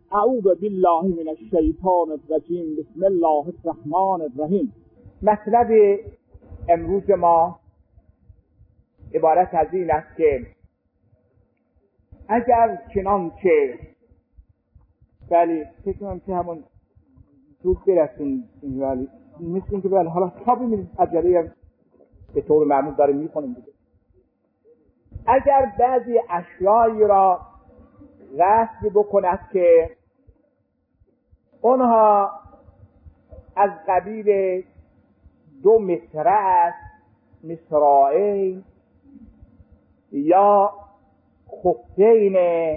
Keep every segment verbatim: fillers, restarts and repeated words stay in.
اعوذ بالله من الشیطان الرجیم. بسم الله الرحمن الرحیم. مطلب امروز ما عبارت از این است که اگر چنان که بلی فکر کنم که همون زود برسیم، ولی مثل این که بله حالا تا ببینید عجله به طور معمول داریم میکنیم دیگه. اگر بعضی اشیایی را رسم بکند که اونها از قبیل دو مصرع است، مصرعین یا خفین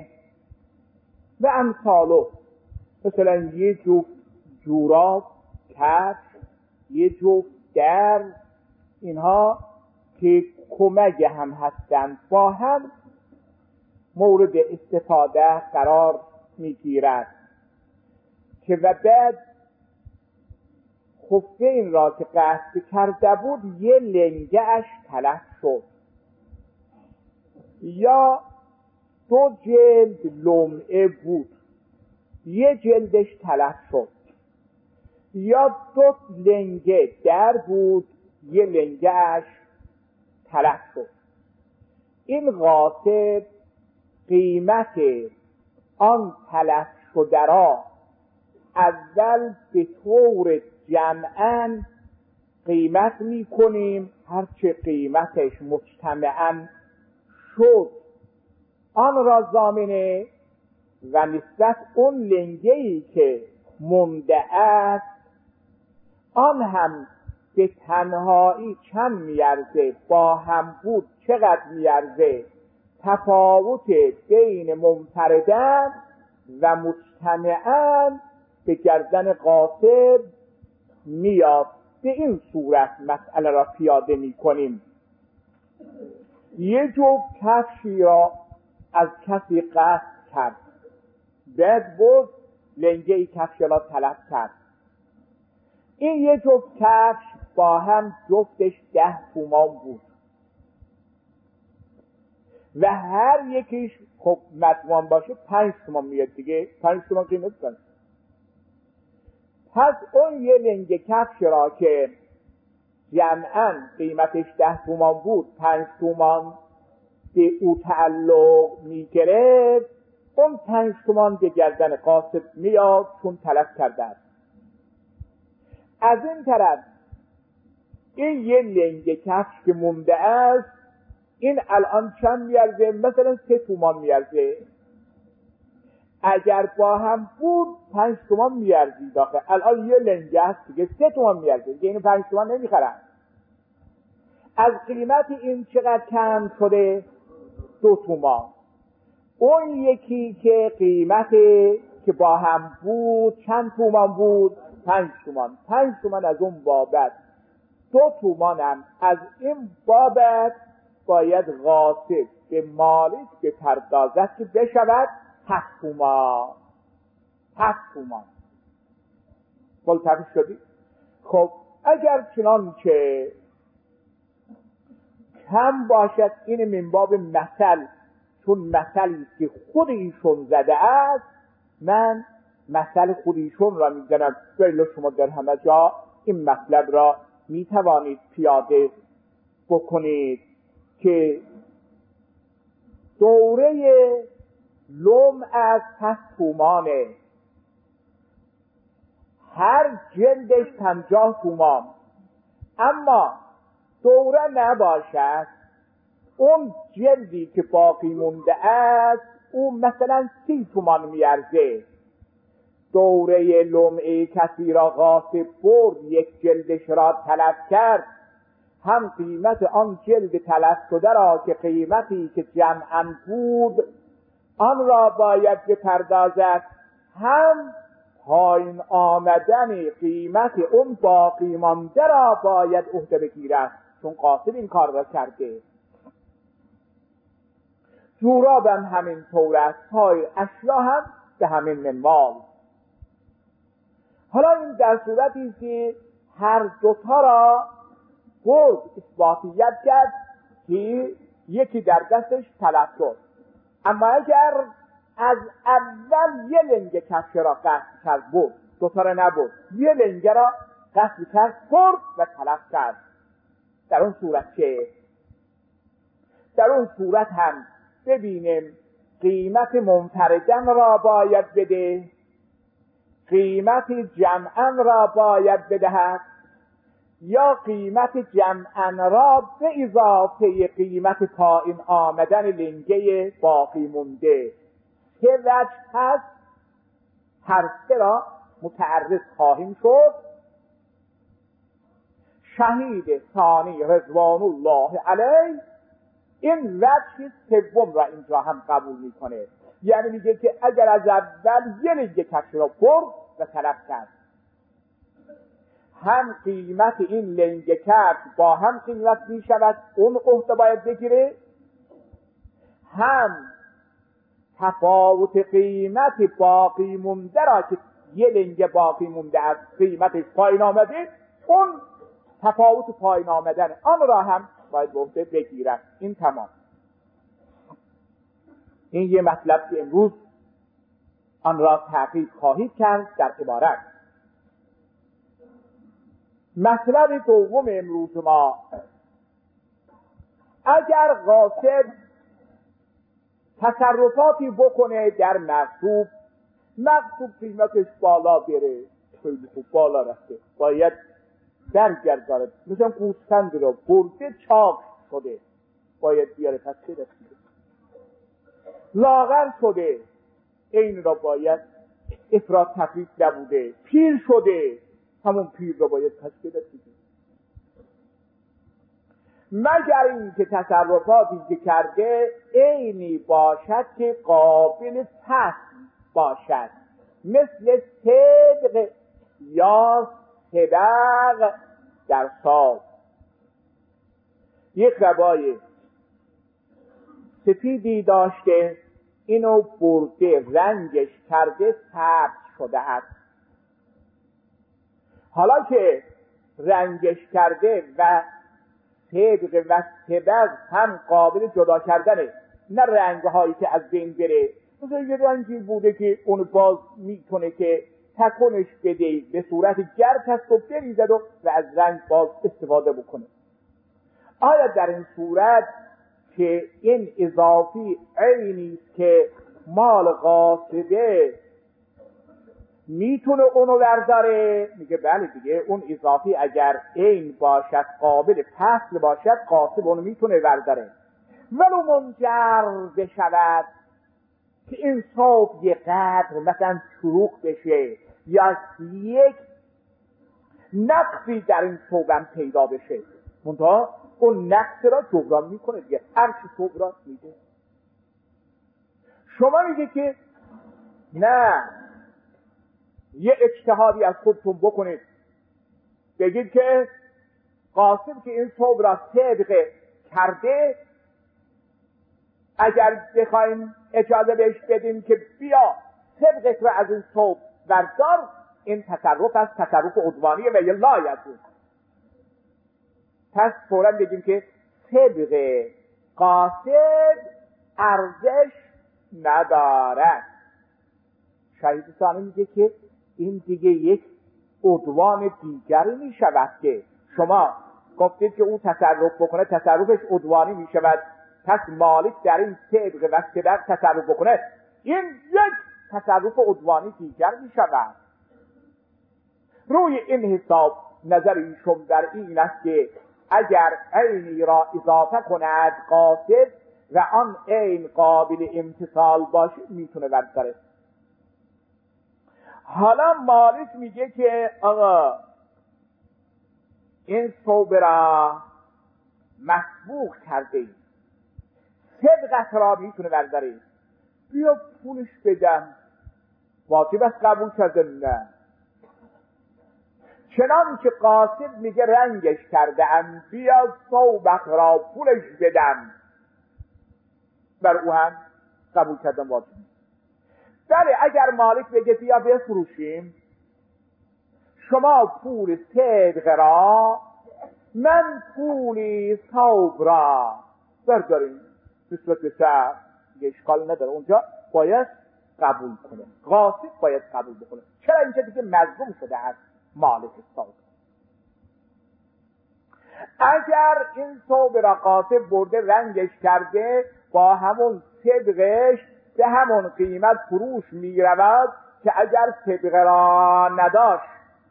و امثالو، مثلا یه جفت جوراب، کفش، یه جفت در، اینها که کمک هم هستند با هم مورد استفاده قرار میگیرد که و بعد خفین را که قصد کرده بود یه لنگه اش تلف شد، یا دو جلد لمعه بود یه جلدش تلف شد، یا دو لنگه در بود یه لنگه اش تلف شد. این غاصب قیمت آن تلف شده را اول به طور جمعاً قیمت می کنیم، هرچه قیمتش مجتمعاً شد آن را ضامنه، و نسبت اون لنگه‌ای که منده است آن هم به تنهایی چند میارزه، با هم بود چقدر میارزه، تفاوت بین منفردن و مجتمعاً به گردن غاصب میاد. به این صورت مسئله را پیاده می کنیم. یه جفت کفشی را از کسی قصد کرد، بعد بود لنگه کفش را تلف کرد. این یه جفت کفش با هم جفتش ده تومان بود و هر یکیش خب مجموعاً باشه پنج تومان میاد دیگه، پنج تومان قیمت کنه. پس اون یه لنگه کفش را که جمعاً قیمتش ده تومان بود، پنج تومان به او تعلق میگرفت، اون پنج تومان به گردن قاصد میاد چون تلف کرده است. از این طرف این یه لنگه کفش که مونده است، این الان چند میارزه؟ مثلا سه تومان میارزه. اگر با هم بود پنج تومان میارزی داخل، الان یه لنگه است دیگه سه تومان میارزه دیگه، اینو پنج تومان نمیخرن. از قیمت این چقدر کم شده؟ دو تومان. اون یکی که قیمت که با هم بود چند تومان بود؟ پنج تومان. پنج تومان از اون بابت، دو تومان هم از این بابت باید غاصب به مالک بپردازد که بشود هفت تومان. هفت تومان ملتفت شدی؟ خب اگر چنان که کم باشد، این من باب مثل، چون مثلی که خود ایشون زده است، من مثل خود ایشون را میزنم، ولی شما در همه جا این مطلب را میتوانید پیاده بکنید که دوره لم از هفت تومانه، هر جلدش پنجاه تومان. اما دوره نباشد، اون جلدی که باقی مونده است اون مثلا سی تومان میارزه. دوره لمعه کسی را غاصب برد، یک جلدش را تلف کرد، هم قیمت آن جلد تلف شده را که قیمتی که جمعاً بود آن را باید بپردازد، هم پایین آمدن قیمت اون باقی مانده را باید عهده بگیرد، چون قاصد این کار را کرده. جوراب هم همین طور است، پای اشیا هم به همین منوال. حالا این در صورتی که هر دوتا را برد اثباتیت کرد که یکی در دستش تلف شد. اما اگر از اول یه لنگه کفش را قصد کرد برد، دوتا را نبرد، یه لنگه را قصد کرد برد و تلف کرد. در اون صورت که در اون صورت هم ببینیم قیمت منفردن را باید بده، قیمت جمعا را باید بدهد، یا قیمت جمعا را به اضافه قیمت پایین آمدن لنگه باقی مونده. که وجه هست هر سه را متعرض خواهیم شد. شهید ثانی رضوان الله علیه این وجه سوم را اینجا هم قبول میکنه، یعنی میگه که اگر از اول یه لنگه کفش را برد و تلف کرد، هم قیمت این لنگه کفش با هم قیمت میشود، اون عهده باید بگیره، هم تفاوت قیمت باقی مونده را که یه لنگه باقی مونده از قیمتش پایین آمده، اون تفاوت پایین آمدن آن را هم باید عهده بگیرد. این تمام. این یه مطلب که امروز آن را تعقیب خواهید کرد در عبارت. مطلب دوم امروز ما، اگر غاصب تصرفاتی بکنه در مغصوب، مغصوب قیمتش بالا بره، خیلی خوب بالا رفته، باید درگرداند. مثلا گوسفند را برده چاق شده، باید بیاره پس برسیده. لاغر شده، این را باید افراط تفریط نبوده. پیر شده، همون پیر را باید پس برسیده. مگر این که تصرفاتی که کرده عینی باشد که قابل پس باشد، مثل صدق یا صدق در سال. یک قبای سفیدی داشته، اینو برده رنگش کرده سبز شده است. حالا که رنگش کرده و صدق و صدق هم قابل جدا کردنه، نه رنگهایی که از بین بره. مثلا یه رنگی بوده که اون باز میتونه که تکونش بده به صورت گرد هست و بریزد و, و از رنگ باز استفاده بکنه. آیا در این صورت که این اضافی عینی است که مال غاصبه میتونه اونو برداره؟ میگه بله دیگه، اون اضافی اگر عین باشد، قابل فصل باشد، غاصب اونو میتونه برداره. ولو منجر بشود که این صوب یه قدر مثلا چروک بشه یا یک نقصی در این صوبم پیدا بشه، منتها اون نقص را جبران میکنه دیگه، هر چی صوب را میده. شما میگه که نه، یه اجتهادی از خودتون بکنید، بگید که قاسم که این صوب را صدق کرده، اگر بخوایم اجازه بهش بدیم که بیا صدقت رو از این صوب بردار، این تصرف از تصرف عدوانیه و یه لایت. پس فوراً بگیم که صدق قاسم ارزش ندارد. شهید ثانی میگه که این دیگه یک عدوان دیگری می شود که شما گفتید که اون تصرف بکنه، تصرفش عدوانی می شود، پس مالک در این صدق و صدق تصرف بکنه، این یک تصرف عدوانی دیگر می شود. روی این حساب نظر ایشون در این است که اگر عینی را اضافه کند قاصد و آن عین قابل امتثال باشه، میتونه برداره. حالا مالک میگه که آقا این صوب را مسبوق کرده ای، صدقت را میتونه برداره، بیا پولش بدم. واجب است قبول کرده؟ نه. چنان که قاصد میگه رنگش کرده ام، بیا صوبت را پولش بدم، بر او هم قبول کردن واجب. بله اگر مالک بگه بیا بفروشیم، شما پول صدق را، من پولی صوب را برداریم، نسبت به سر اشکال نداره. اونجا باید قبول کنه، غاصب باید قبول بکنه. چرا؟ اینجا دیگه مظلوم شده از مالک ثوب. اگر این ثوب را غاصب برده رنگش کرده، با همون صدقش به همون قیمت فروش می رود که اگر صدقه را نداشت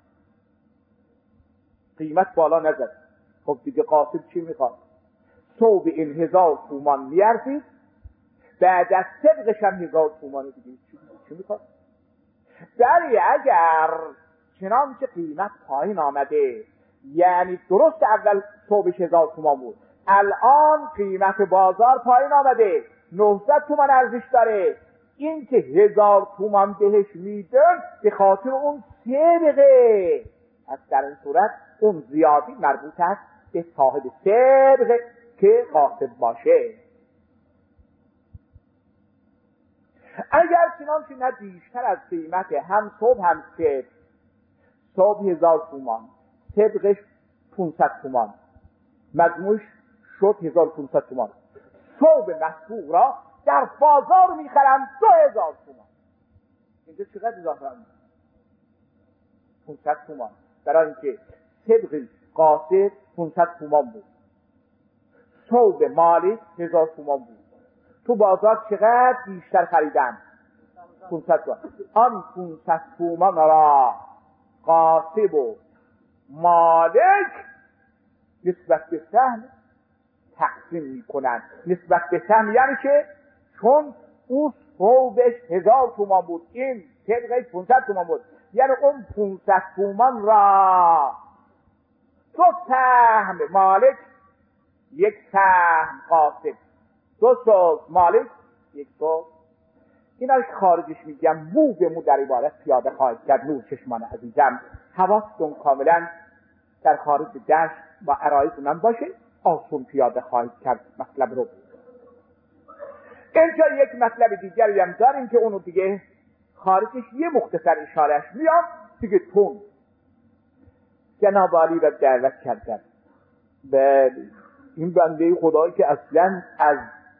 قیمت بالا نزد. خب دیگه غاصب چی میخواد؟ ثوب این هزار تومان میارزید، بعد از صدقش هم هزار تومان دیگه چی میخواد؟ ولی اگر چنانچه قیمت پایین آمده، یعنی درست اول ثوبش هزار تومان بود، الان قیمت بازار پایین آمده نهصد تومان ارزش داره، این که هزار تومان بهش میدن به خاطر اون صدقه، از در این صورت اون زیادی مربوط است به صاحب صدقه که غاصب باشه. اگر چنانچه نه بیشتر از قیمت هم ثوب هم صدق، ثوب هزار تومان، صدقش پونصد تومان، مجموعش شد هزار و پونصد تومان، ثوب مسبوق را در بازار میخرم دو هزار تومان. اینجا چقدر اضافه هم؟ پونصد تومان، برای اینکه صدق غاصب پونصد تومان بود، ثوب مالک هزار تومان بود، تو بازار چقدر بیشتر خریدن؟ پونصد تومان. آن پونصد تومان را غاصب و مالک نسبت به سهم تقسیم میکنن. نسبت به سهم یعنی که چون اون ثوبش هزار تومان بود، این صدقش پونصد تومان بود، یعنی اون پونصد تومان را دو سهم مالک، یک سهم غاصب، دو ثوب مالک، یک ثوب. اینا خارجش میگم مو به مو در عبارت پیاده خواهید کرد. نور چشمان عزیزم، حواستون کاملا در خارج دشت با عرایض من باشه، آسون پیاده خواهید کرد مطلب رو. اینجا یک مطلب دیگری هم داریم که اونو دیگه خارجش یه مختصر اشارهش میام دیگه. تون جناب عالی را دعوت کردن به این بنده خدایی که اصلا از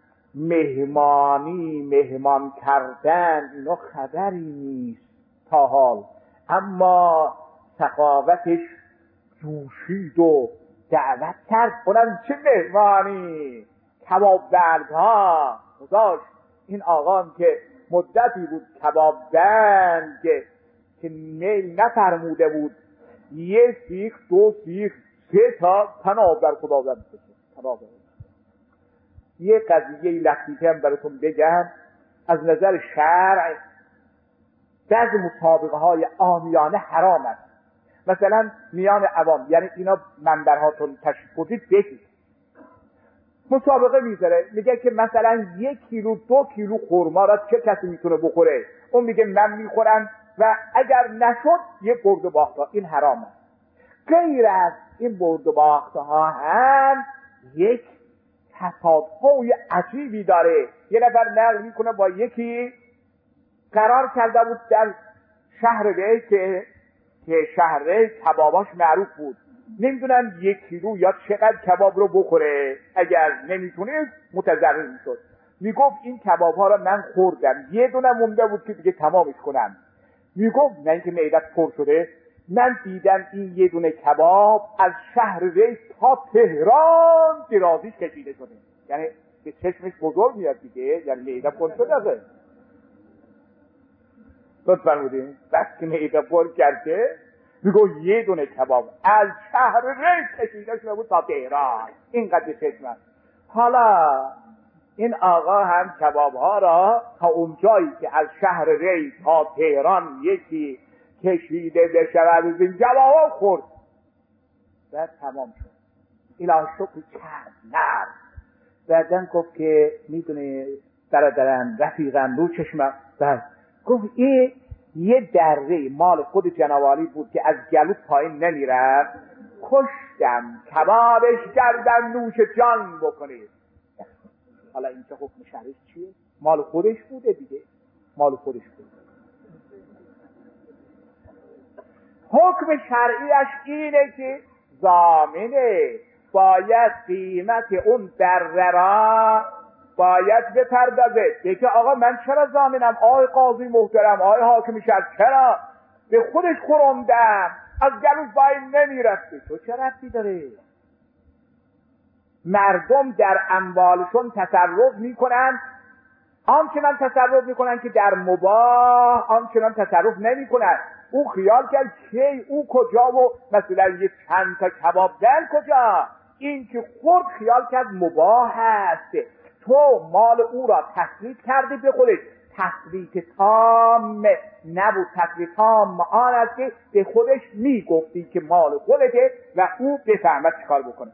مهمانی مهمان کردن اینا خبری نیست تا حال، اما سخاوتش جوشید و دعوت کرد. اونم چه مهمانی، کباب بند ها گذاشت. این آقام که مدتی بود کباب بند که که میل نفرموده بود، یه سیخ دو سیخ سه تا تناب در خدا بند تناب. یه قضیه لطیفه هم براتون بگم از نظر شرع. بعض مسابقه های عامیانه حرام است، مثلا میان عوام، یعنی اینا منبرهاتون تشریف بردید بگید، مسابقه میذاره میگه که مثلا یک کیلو دو کیلو خرما را چه کسی میتونه بخوره، اون میگه من میخورم و اگر نشد یه برد و باخت ها. این حرام است. غیر از این برد و باخت ها هم یک تصادفای عجیبی داره. یه نفر نقل میکنه با یکی قرار کرده بود در شهر ری که که شهر ری کباباش معروف بود، نمیدونم یک کیلو یا چقدر کباب رو بخوره، اگر نمیتونه متضرر میشد. میگفت این کباب ها رو من خوردم، یه دونه مونده بود که دیگه تمامش کنم. میگفت نه اینکه معدت پر شده، من دیدم این یه دونه کباب از شهر ری تا تهران درازیش کشیده شده، یعنی به چشمش بزرگ میاد دیگه، یعنی معده پر شده. لطفاً بودیم بس که معده پر کرده، میگو یه دونه کباب از شهر ری کشیده شده بود تا تهران، اینقدر چشم. حالا این آقا هم کباب ها را تا اونجایی که از شهر ری تا تهران یکی کشیده بشود از این کباب ها خورد و تمام شد. اینا شکل کرد نر. بعدن گفت که میدونه برادرم رفیقم رو چشمم، بعد گفت این یه دره مال خود جنوالی بود که از گلو پایین نمیرفت، کشتم کبابش کردم نوش جان بکنید. حالا این چه حکم شرعی چیه؟ مال خودش بوده دیگه، مال خودش بوده. حکم شرعیش اینه که ضامنه باید قیمت اون دره را باید بپردازه بگه آقا من چرا ضامنم؟ آقای قاضی محترم، آقای حاکم شهر، چرا به خودش خورندم از گلوش وای نمیرفتی، تو چه ربطی داره؟ مردم در اموالشون تصرف میکنن آنچنان تصرف میکنن که در مباح آنچنان تصرف نمیکنن. او خیال کرد که او کجا و مثلا یه چند تا کباب دل کجا، این که خورد خیال کرد مباح است. تو مال او را تسلید کردی به خودش. تسلید تام نبود، تسلید تام آن است که به خودش میگفتی که مال خودته و او بفهمد چیکار بکنه.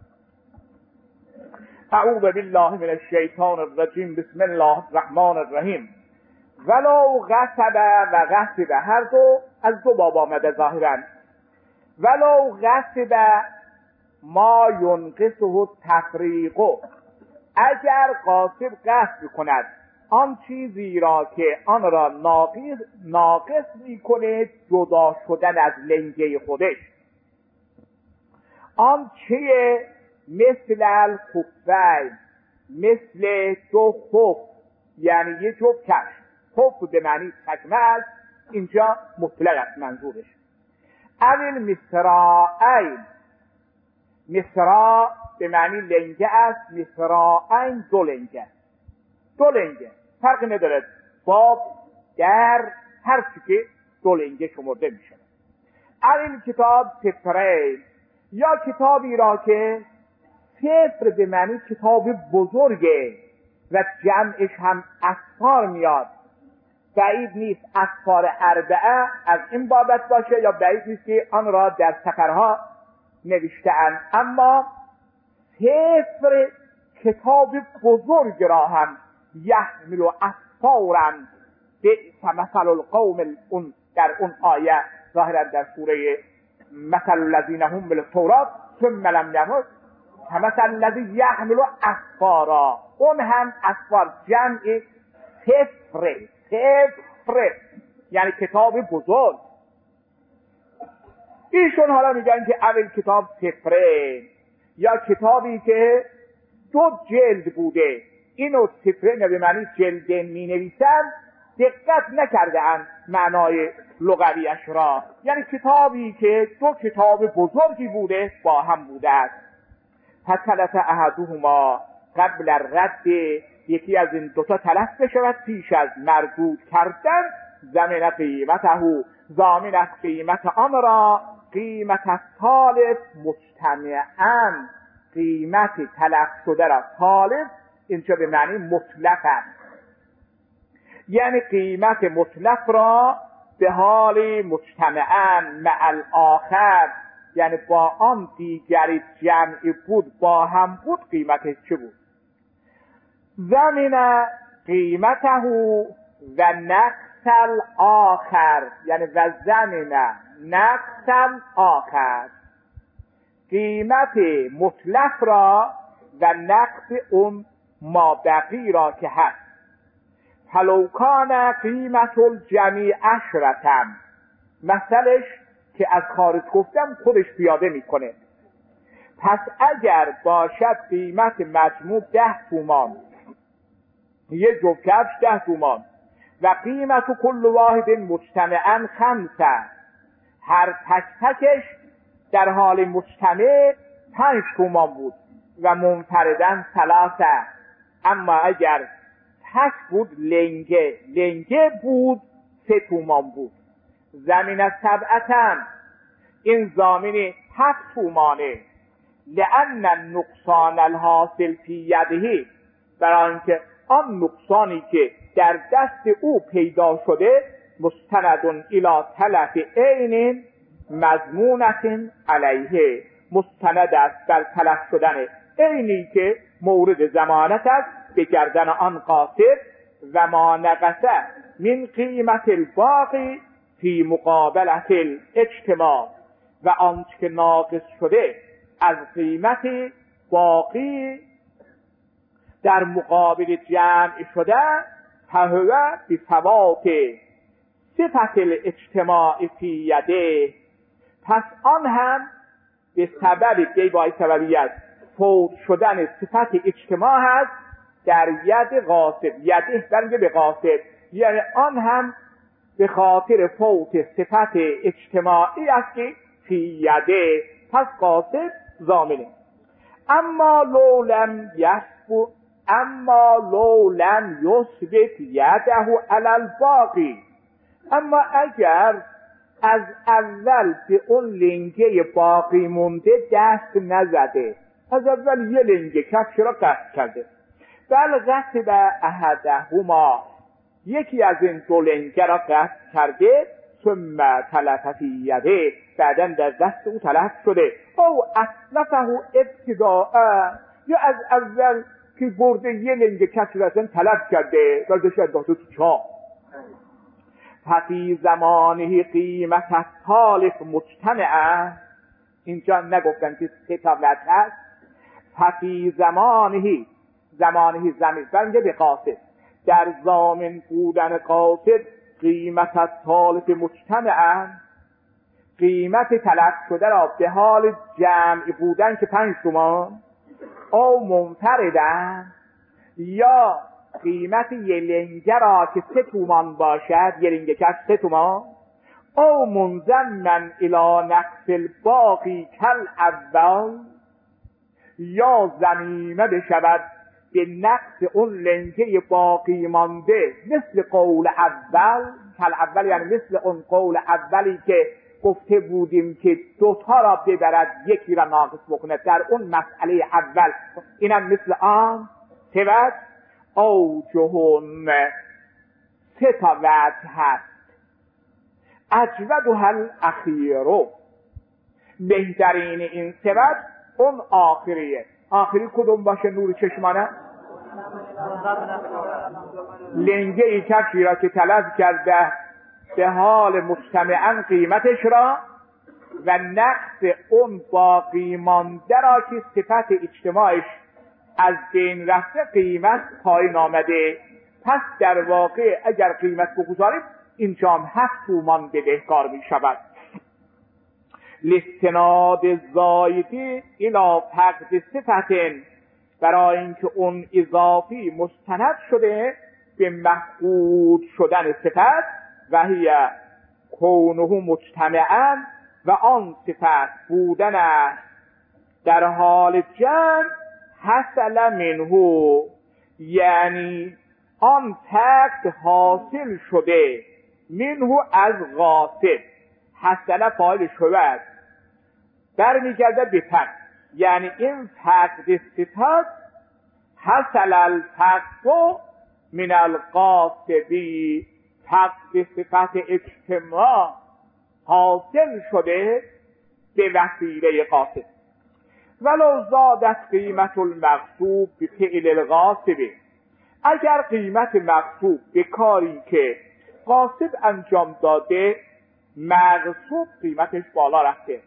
اعوذ بالله من الشیطان الرجیم. بسم الله الرحمن الرحیم. ولو غصب و غصب هر دو از دو باب آمده ظاهرا. ولو غصب ما ینقصه تفریق، اگر غاصب غصب کند آن چیزی را که آن را ناقص ناقص میکنه جدا شدن از لنگه خودش. آن چیه؟ مثل الخفین، مثل دو خف، یعنی یه جفت کفش. خف به معنی چکمه است، اینجا مطلق است منظورش. اول مصراعین، مصراع به معنی لنگه است، مصراعین دو لنگه، دو لنگه فرق ندارد، باب در هر چی که دو لنگه شمرده میشه. اول کتاب سفرین، یا کتابی را که سفر به معنی کتاب بزرگه و جمعش هم اسفار میاد. بعید نیست اسفار اربعه از این بابت باشه، یا بعید نیست که آن را در سفرها نوشته‌اند. اما سفر کتاب بزرگ را هم یحمل اسفارا بئس مثل القوم، اون در اون آیه ظاهرا در سوره مثل الذین هم بالتوراة ثم لم یحملوا كمثل الذی یحمل اسفارا، اون هم اسفار جمع سفر، سفر یعنی کتاب بزرگ. ایشون حالا میگن که اول کتاب سفره، یا کتابی که دو جلد بوده. اینو سفره به معنی جلد می نویسن، دقت نکرده اند معنای لغویش را، یعنی کتابی که دو کتاب بزرگی بوده با هم بوده است. فَتَلَفَ أَحَدُهُمَا قبل الرد، یکی از این دوتا تلف بشود پیش از مردود کردن. ضمن قیمته، ضامن از قیمت آن را، قیمت از طالب مجتمعاً، قیمت تلف شده را طالب اینجا به معنی مطلق است، یعنی قیمت مطلق را به حال مجتمعاً مع الاخر، یعنی با آن دیگری جمعی بود با هم بود قیمتش چه بود. زمین قیمته و نقص الاخر، یعنی و زمین نقص الاخر، قیمت مطلق را و نقص اون مابقی را که هست. فلو کان قیمت الجمیع عشرتن، مثلش که از خارج گفتم خودش پیاده میکنه. پس اگر باشد قیمت مجموع ده تومان، یه جفت کفش ده تومان، و قیمت کل واحد مجتمعاً خمسه، هر تک تکش در حال مجتمع پنج تومان بود، و منفردن ثلاثه، اما اگر تک بود لنگه لنگه بود سه تومان بود. زمین سبعتن، این زامین هفت تومانه. لأن النقصان الحاصل فی یده، برای اینکه آن نقصانی که در دست او پیدا شده مستند الی تلف عین مضمونة علیه، مستند است بر تلف شدن عینی که مورد ضمانت است به گردن آن قاصد. و ما نقصه من قیمت الباقی فی مقابلت الاجتماع، و آنچه که ناقص شده از قیمت باقی در مقابل جمع شده، فهو بفوات صفت الاجتماع فی یده، پس آن هم به سبب دیبای سببی است فوت شدن صفت اجتماع هست در ید غاصب، یده برمیگه به غاصب، یعنی آن هم به خاطر فوت صفت اجتماعی است که فی یده، پس غاصب ضامنه. اما لو لم یثبت اما لو لم یثبت یده علی الباقی، اما اگر از اول به اون لنگه باقی مونده دست نزده، از اول یه لنگه کفش را قطع کرده، بل غصب احدهما، یکی از این دو لنگه را قطع کرده، ثم تلف فی یده، بعدن در دست او تلف شده، او اصلفه ابتداء، یا از اول که برده یه لنگه کفش را تلف کرده دردش انداخته تو چاه. ففی زمانه قیمت التالف مجتمعه، اینجا نگفتن که سه تا وجه هست. ففی زمانه، زمانه زمین برمیگه به قاصد، در زامن بودن قاصد قیمت التالف مجتمعه، قیمت تلف شده را به حال جمع بودن که پنج تومان، او منفردن، یا قیمت یه لنگه را که سه تومان باشد، یه لنگه کش سه تومان، او منضمن الی نقص الباقی کل اول، یا ضمیمه بشود به نقص اون لنگه باقی مانده، مثل قول اول، کل اول یعنی مثل اون قول اولی که گفته بودیم که دوتا را ببرد یکی را ناقص بکنه، در اون مسئله اول اینم مثل آن سود. او جهن، سه تا وجه هست، اجود و هل اخیرو، بهترین این سه وجه اون آخریه. آخری کدوم باشه نور چشمانه؟ لنگه ای کفشی را که تلف کرده به حال مجتمعاً قیمتش را، و نقص اون باقی مانده را که صفت اجتماعش از بین رفته قیمت پایین آمده. پس در واقع اگر قیمت بگذاریم اینجا هم هفت تومان بدهکار می شود. لاستناد زایدی الی فقد صفت، برای اینکه اون اضافی مستند شده به مفقود شدن صفت، و هی کونه مجتمعاً، و آن صفت بودن است در حال جمع، حصل منه، یعنی آن فقد حاصل شده، منه از غاصب، حصل فاعل شود برمیگرده به فقد، یعنی این فقد صفت، حصل الفقد من الغاصبی، فقد صفت اجتماع حاصل شده به وسیله غاصب. ولو زادت قیمت المغصوب به فعل الغاصب، اگر قیمت مغصوب به کاری که غاصب انجام داده مغصوب قیمتش بالا رفته،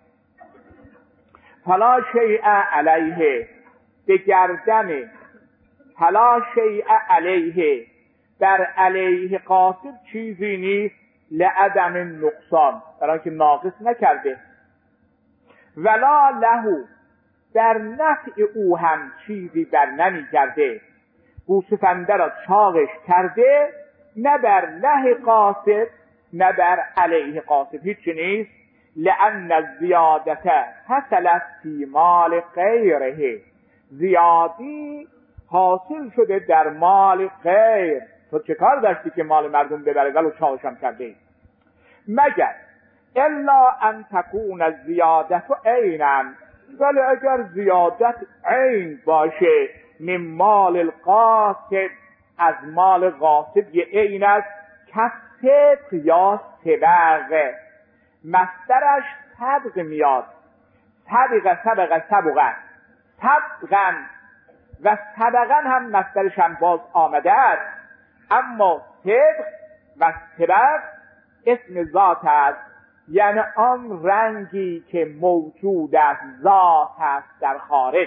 فلا شیء علیه، به گردن، فلا شیء علیه، در علیه غاصب چیزی نیست، لعدم نقصان، برای که ناقص نکرده، ولا له، در نفع او هم چیزی بر نمی کرده، گوسفنده را چاقش کرده، نه بر له غاصب نه بر علیه غاصب هیچی نیست. لأن الزیادت حصلت فی مال غیره، زیادی حاصل شده در مال غیر، تو چه کار داشتی که مال مردم ببره ولو چاقش هم کرده؟ مگر الا ان تکون الزیادت عینا، ولی اگر زیادت عین باشه، من مال الغاصب، از مال غاصب یه عین است، کسب یا سبق، مصدرش سبق میاد، سبق سبق سبقا، سبقا و سبقا هم مصدرش هم باز آمده است، اما سبق و سبق اسم ذات است، یعنی آن رنگی که موجود است، ذات است در خارج.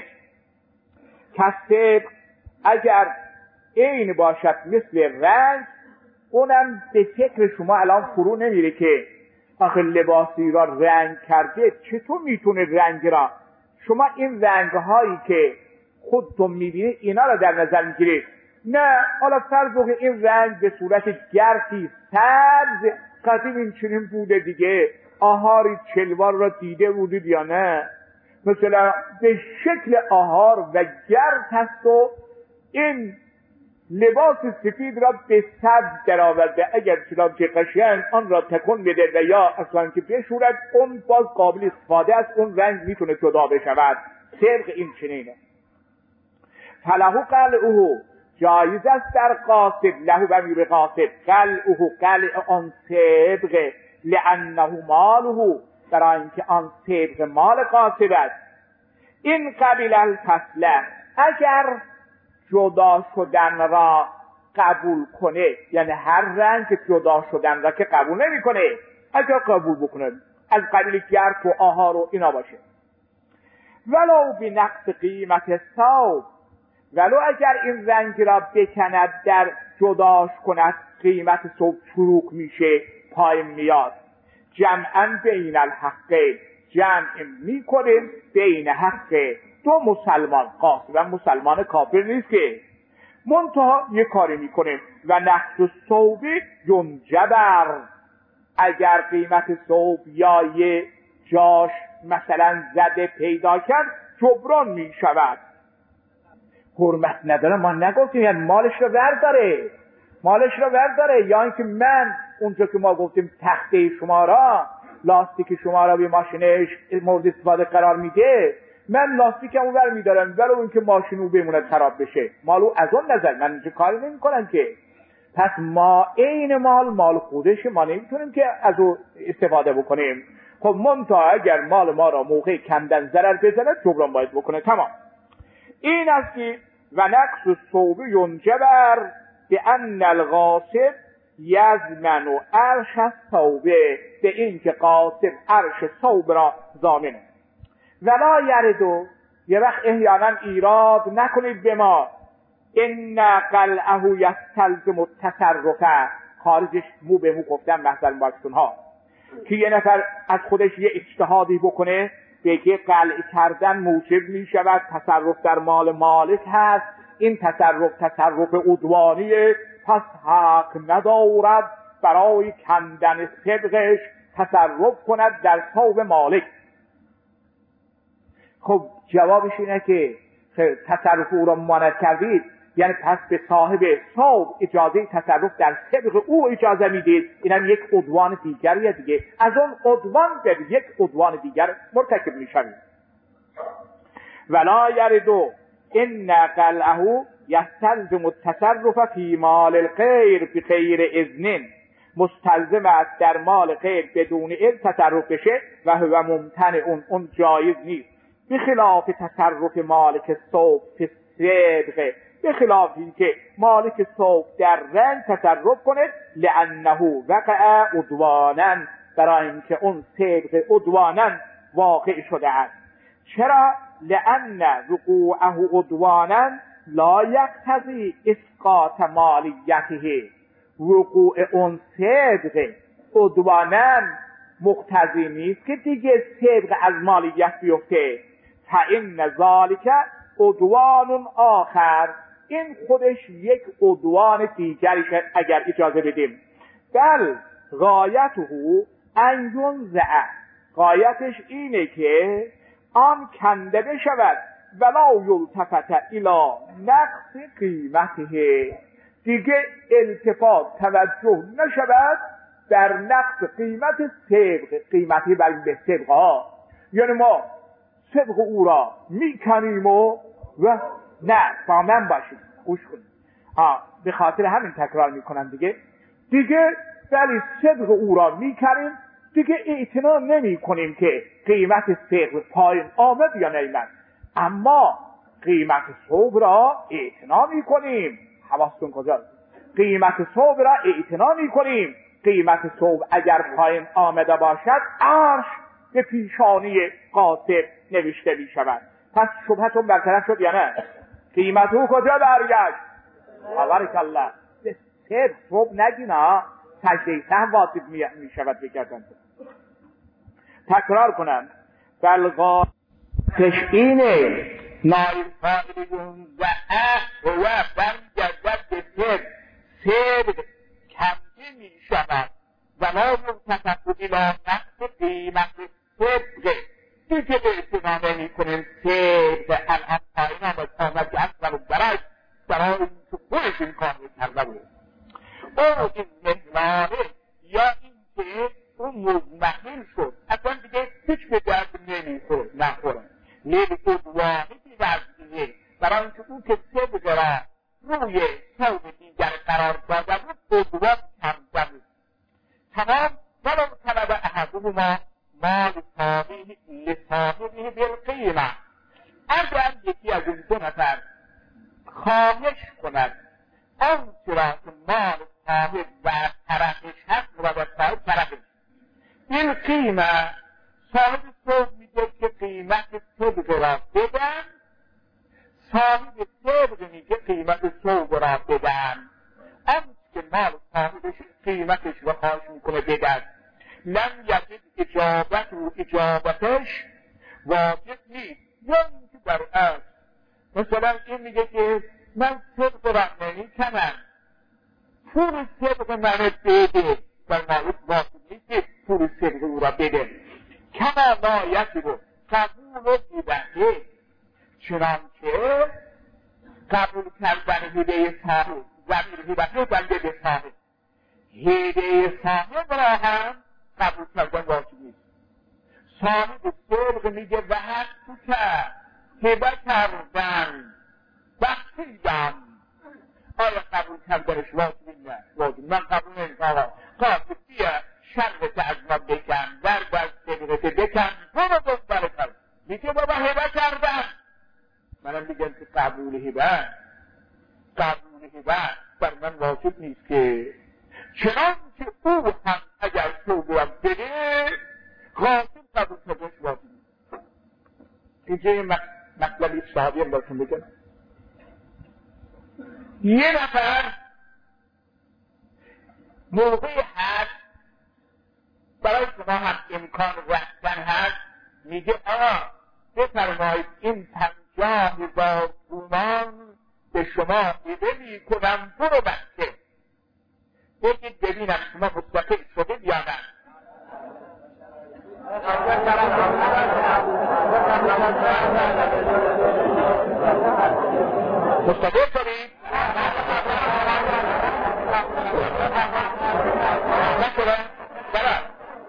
کسب اگر این باشد مثل رنگ، اونم به فکر شما الان فرو نمیره که آخه لباسی را رنگ کرده، چطور میتونه رنگ را، شما این رنگ هایی که خودتون میبینید اینا را در نظر میگیرید، نه، حالا فرض بگه این رنگ به صورت گرتی سبز قدیم این چنین بوده دیگه، آهاری چلوار را دیده بودید یا نه؟ مثلا به شکل آهار و گرد هست و این لباس سفید را به سبز در آورده، اگر چنانچه قشنگ آن را تکون بده و یا اصلا که بشورد، اون باز قابل استفاده است، اون رنگ میتونه جدا بشود. صدق این چنینه. فلهو قلعه، جایز است در قاصد، لهو بمیر قاصد، قلعه قلع آن صدق، لانه ماله، برای اینکه آن صدق مال قاصد است. این قبیل الفصله، اگر جدا شدن را قبول کنه، یعنی هر رنگ جدا شدن را که قبول نمی کنه، اگر قبول بکنه از قبیل گرد و آهار و اینا باشه، ولو بی نقص قیمت ثوب، ولو اگر این رنگ را بکند در جداش کند قیمت ثوب چروک میشه، پایین میاد. جمعا بین الحقین، جمع میکنیم بین حق دو مسلمان، قاصد و مسلمان کافر نیست که، منتها یک کاری میکنیم و نقص ثوب ینجبر، اگر قیمت ثوب یا یه جاش مثلا زده پیدا کرد جبران میشود. حرمت نداره، ما نگفتیم یعنی مالش رو ور داره، مالش رو ور داره، یا اینکه من اونجا که ما گفتیم تخته شما را، لاستیک شما را به ماشینش مورد استفاده قرار میده، من لاستیکم اون ور میدارم ولو اینکه ماشین او بمونه خراب بشه، مالو از اون نظر من اینجا کاری نمی کنم که. پس ما این مال مال خودش، ما نمیتونیم که از او استفاده بکنیم. خب منتها اگر مال ما را موقع کندن ضرر بزنه جبران باید بکنه. تمام. این است که و نقص الثوب ینجبر بان الغاصب یضمن و عرش الثوب، به این که قاصب عرش ثوب را ضامنه. ولا یردو، یه وقت احیانا ایراد نکنید به ما، ان قلعه یستلزم التصرف، خارجش مو به مو گفتم محضر مارکسون ها، که یه نفر از خودش یه اجتهادی بکنه بگه قلع کردن موجب می شود تصرف در مال مالک هست، این تصرف تصرف عدوانیه، پس حق ندارد برای کندن صدقش تصرف کند در ثوب مالک. خب جوابش اینه که تصرف او را ممانعت کردید، یعنی پس به صاحب ثوب اجازه تصرف در صدق او اجازه میدید، اینم یک عدوان دیگریه دیگه، از اون عدوان به یک عدوان دیگر مرتکب میشوید. ولا یردو ان قلعه یستلزم التصرف فی مال الغیر بغیر اذن، مستلزم است در مال غیر بدون اذن تصرف بشه و هو ممتنع، اون اون جایز نیست. بخلاف تصرف مالک ثوب فی الصدق، بخلاف اینکه مالک ثوب در رنگ تصرف کنه، لانه وقع عدوانا، برای اینکه اون صدق عدوانا واقع شده است. چرا؟ لان وقوعه عدوانا لا یقتضی اسقاط مالیته، وقوع اون صدق عدوانا مقتضی نیست که دیگه صدق از مالیت بیفته. فإن ذلك عدوان آخر، این خودش یک عدوان دیگری اگر اجازه بدیم. بل غایته ان ینزع، غایتش اینه که آن کنده بشود، ولا یلتفت الی نقص قیمته، دیگه التفات توجه نشود در نقص قیمت صدق، قیمتی بر به صدق ها، یعنی ما صدق او را میکنیم و و نه با من باشید گوش کنید، آه به خاطر همین تکرار میکنم دیگه دیگه ولی صدق او را میکنیم، دیگه اعتنا نمی کنیم که قیمت صدق پایین آمد یا نیامد، اما قیمت ثوب را اعتنا میکنیم. حواستون کجاست؟ قیمت ثوب را اعتنا میکنیم. قیمت ثوب اگر پایین آمده باشد عرش به پیشانی قاصد نوشته می شود. پس شبهتون برطرف شد یا نه؟ قیمت او کجا برگشت؟ بارک الله. صرف ثوب نگینا، سجده سهم واجب می شود بکردن. تکرار کنم، بلغا تشکینه نایفاقیون و اه و برگشت به صدق صدق کمده می شود و لا یلتفت الی نقص قیمت صدق. این که به اعتنا نمی کنیم صدق الافعال هم آمد که اصلا برش برای این که خودش این کار کرده بود او این مهمانه یا این که اون مزمحل شد اصلا دیگه هیچ به درد نمیخوره نخوره لیلعدوانه بی وضعیه برای اینکه اون که صدق را روی صوب دیگر قرار داده بود عدوان کرده بود. تمام ولو طلب احدهما مال لصاحبه بالقیمه. اگر یکی از این دو نفر خواهش کند آنچه را که مال صاحب و طرفش هست و با صاحب طرفش این قیمه صاحب صوب میگه که قیمت صدق را بدن، صاحب صدق میگه قیمت صوب را بدن. آنچه که مال صاحبش قیمتش را خواهش میکنه بدن لم یجد اجابت و اجابتش واجب نیست. یا اینکه در اصل مثلا این میگه که من صدق را نمی کنم پول صدق منو بده و مالک واجب نیست پول صدق او را بده. کما بایدی رو قبول و دیدنده چنانچه قبول کردن هدیه صاحب زمین هدیه بنده به صاحب هدیه صاحب را هم قبول کردن واجب نیست. صاحب صدق میگه و حق تو کرد هبه کردن بخشیدم آیا قبول کردنش واجب نه؟ واجب من قبول نمیکنم. قاعد بیا شرط از ما بکن در دست صدقت بکن برو دنبال کرد میگه بابا هبه کردم منم میگم که قبول هبه قبول هبه بر من واجب نیست که چنانچه او هم اگر صدقم بده خواستم قبول کردنش واجب نیست. اینجا یه مطلبی صحابی هم براتون بگم. یه نفر موقع حج برای شما هم امکان رفتن هست میگه آقا بفرمایید این پنجاه هزار تومان به شما دیده می کنم برو بسته بگید ببینم شما مستقل شده یا نه. مستقل شدید نکنم برد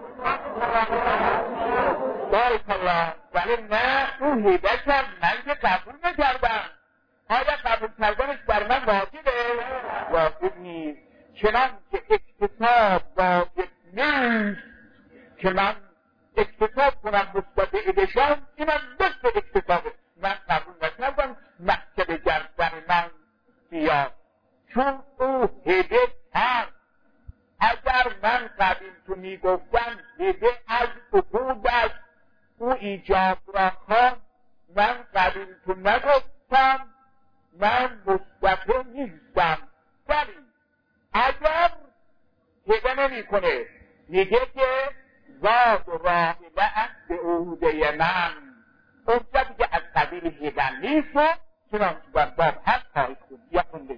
بارک الله ولی نه اون هیبه کرد من که قبول نکردم. آیا قبول کردنش بر من واجبه؟ واجب نیست. چنان که اکتساب واجب نیست که من اکتساب کنم مستطیع بشم اینم دست اکتسابه. من قبول نکردم مکتب گردن من بیاد چون او هیبه کرد. اگر من قبیل تو میگفتم هیبه از عقود است او ایجاب را خواست من قبیل تو نگفتم من مستطیع نیستم. ولی اگر هیبه نمی کنه میگه که زاد و راهبه است به عهده من اونجا دیگه از قبیل هیبه نیست و چنانچه بر باب هست خواهید خود یا خونده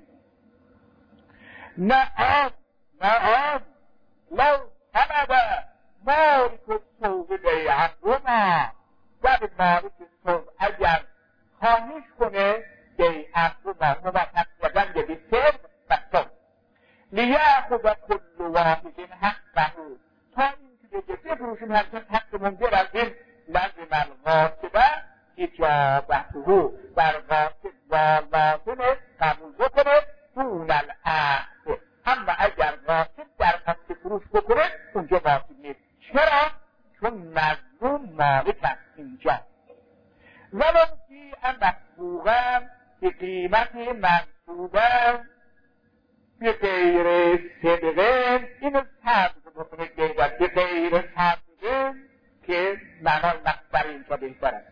نه آن نه آن لو طلب مالک الصوب بیعهما و به مالک صوب اگر خواهش کنه بیعهما و تقریبا به صدق و صوب لیأخذ کل واحد حقه تا اینکه بگه بفروشیم هر کس حق منظر از این لازم الغاصبه اجابته بر غاصب و لازم قبول بکنه دون العهد. اما اگر غاصب در قصد فروش بکنه اونجا واجب نیست. چرا؟ چون مظلوم مالک است اینجا. ولو فیه مسبوقا به قیمت منصوبا به غیر صدقه اینو تبدیل بکنه غیرت به غیر صدقه که معنای مخبر اینجا بهتر است.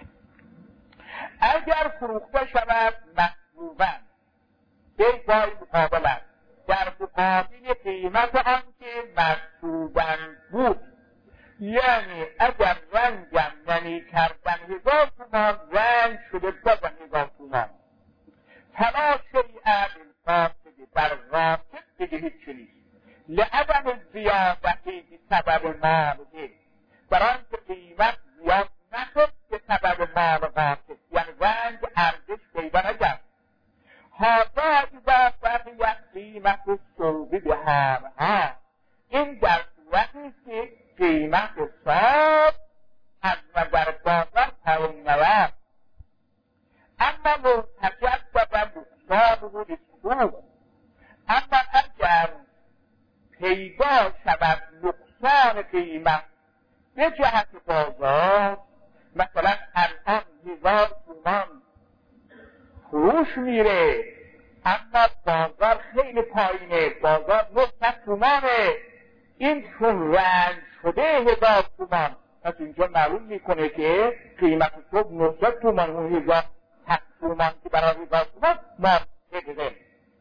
اگر فروخته شود مسبوقا به پای مقابل است در مقابل قیمت آن که مسبوقا بود یعنی اگر رنگم نمی کردن هزار تومان رنگ شده دادن هزار تومان فلا شیء بالقاصد برای اینکه قیمت زیاد نشد به سبب مال قاصد، یعنی رنگ ارزش پیدا نکرد. هذا اذا بقیت قیمت الصوب بهرها، این در صورتی که قیمت صوب از نظر بازار پایین نرفت. اما مرتکب و بقصاب للسوق، اما اگر پیدا شود نقصان قیمت به جهت بازار، مثلا الان هزار تومان فروش میره اما بازار خیلی پایینه، بازار نصد تومانه، این چون رنج شده هزار تومان، پس اینجا معلوم میکنه که قیمت صبح نصد تومان، اون هزار تومان که برای هزار تومان مرتکبه.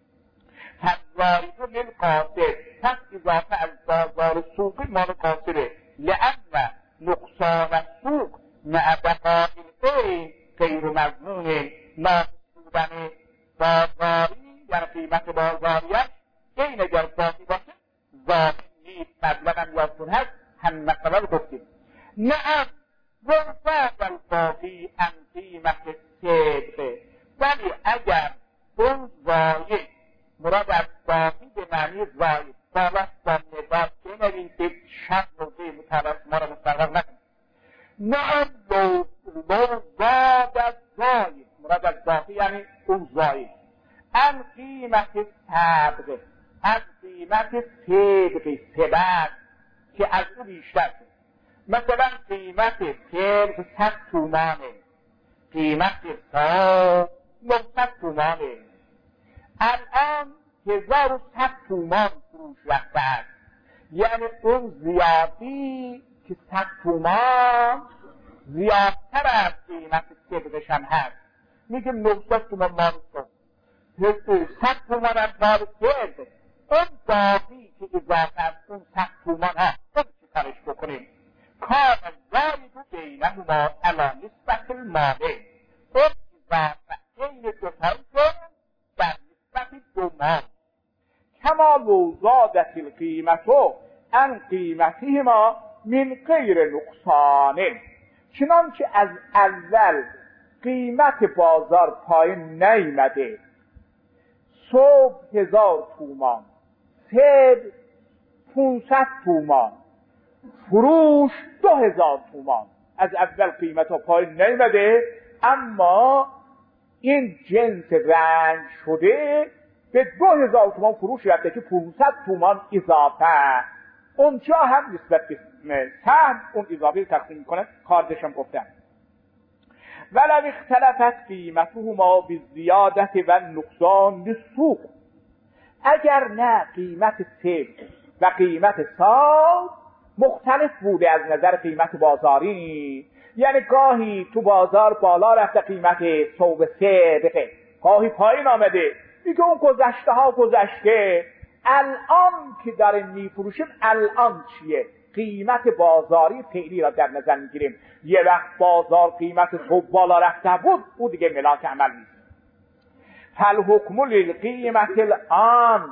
تضارب للقاصد، پس اضافه از بازار سوقی مال قاصده، لأن نقصان السوق مع بقاء البیع غیر مضمون، ناقص بودن بازاری یعنی قیمت بازاریش این اگر باقی باشه ضامن نیست، مبلغ یادتون هست هم مسئله رو گفتیم. نعم ورفاق الباقی عن قیمت صدق، ولی اگر اون زاید، مراد از باقی به معنی زاید، بالا سامنه باز که نبین که شب روزه مطرف ما را مستقر نکنید. نعم لو زاد از زاید، مراد از باقی یعنی اون زاید، ان قیمت صدق، از قیمت صدقی سبت که از او بیشتر شد. مثلا قیمت صدق صد تومانه، قیمت صد نصد تومانه، الان هزار و صد تومان فروش رفته است، یعنی اون زیادی که صد تومان زیادتر از قیمت صدقش هم هست، میگه نصد تومان مال صد، صد تومان از مال صدق، اون باقی که اضافه از اون صد تومان هست اون چی کارش بکنیم؟ کار زاید و بینه ما علا نسبت الماله، اون اضافه این دوتایی کن بر نسبت دو مال. کما لو زادت القیمت عن قیمتهما من غیر نقصان، چنانچه از اول قیمت بازار پایین نیامده، صبح هزار تومان، صبح پونصد تومان، فروش دو هزار تومان، از اول قیمت ها پایین نیامده اما این جنس رنج شده به دو هزار تومان فروش رفته که پونصد تومان اضافه، اونجا هم نسبت به سهم اون اضافه تقسیم میکنن، کاردش هم گفتن. ولو اختلفت قیمتهما بالزیادت و نقصان للسوق، اگر نه قیمت صدق و قیمت صاد مختلف بوده از نظر قیمت بازاری، یعنی گاهی تو بازار بالا رفته قیمت صوب صدقه، گاهی پایین آمده، میگه اون گذشته ها گذشته، الان که داریم میفروشیم الان چیه؟ قیمت بازاری فعلی را در نظر میگیریم. یه وقت بازار قیمت صبح بالا رفته بود، او دیگه ملاک عمل نیست. فالحکم للقیمت الان،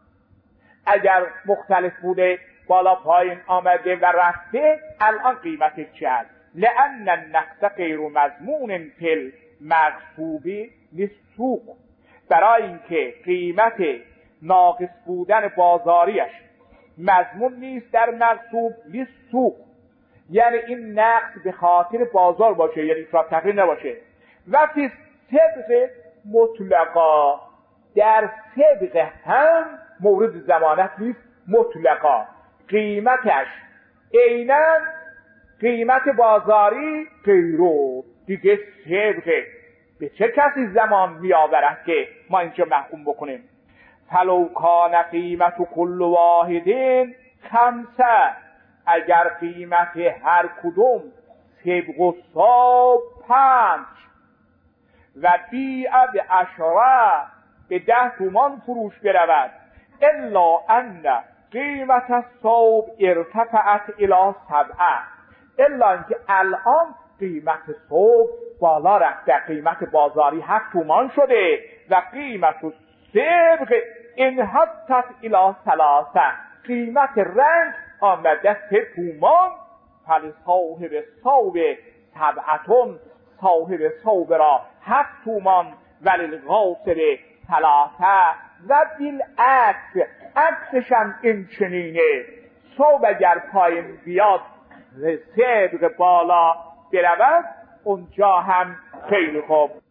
اگر مختلف بوده بالا پایین آمده و رفته، الان قیمت چه است؟ لأن النقص غیر مضمون فی المغصوب للسوق، برای اینکه قیمت ناقص بودن بازاریش مضمون نیست در مغصوب للسوق، یعنی این نقص به خاطر بازار باشه، یعنی افراط تفرید نباشه. و فی صدق مطلقا، در صدق هم مورد ضمانت نیست، مطلقا قیمتش عیناً قیمت بازاری غیرو، دیگه صدقه، به چه کسی زمان می آورد که ما اینجا محکوم بکنیم؟ فلو کان قیمت کل واحدین خمسه، اگر قیمت هر کدوم صدق و صاب پنج و بیع به عشره، به ده تومان فروش برود، الا ان قیمت الصوب ارتفعت الى سبعه، الا اینکه الان قیمت صوب بالا رفته، قیمت بازاری هفت تومان شده و قیمت صدق انحطت الى ثلاثه، قیمت رنگ آمده سه تومان فل صاحب صوب سبعتون، صاحب صوب را هفت تومان، ولی الغاصب ثلاثه و بالعکس عکسش هم این چنینه. صوب اگر پایین بیاد صدق بالا برود اونجا هم خیلی خوب.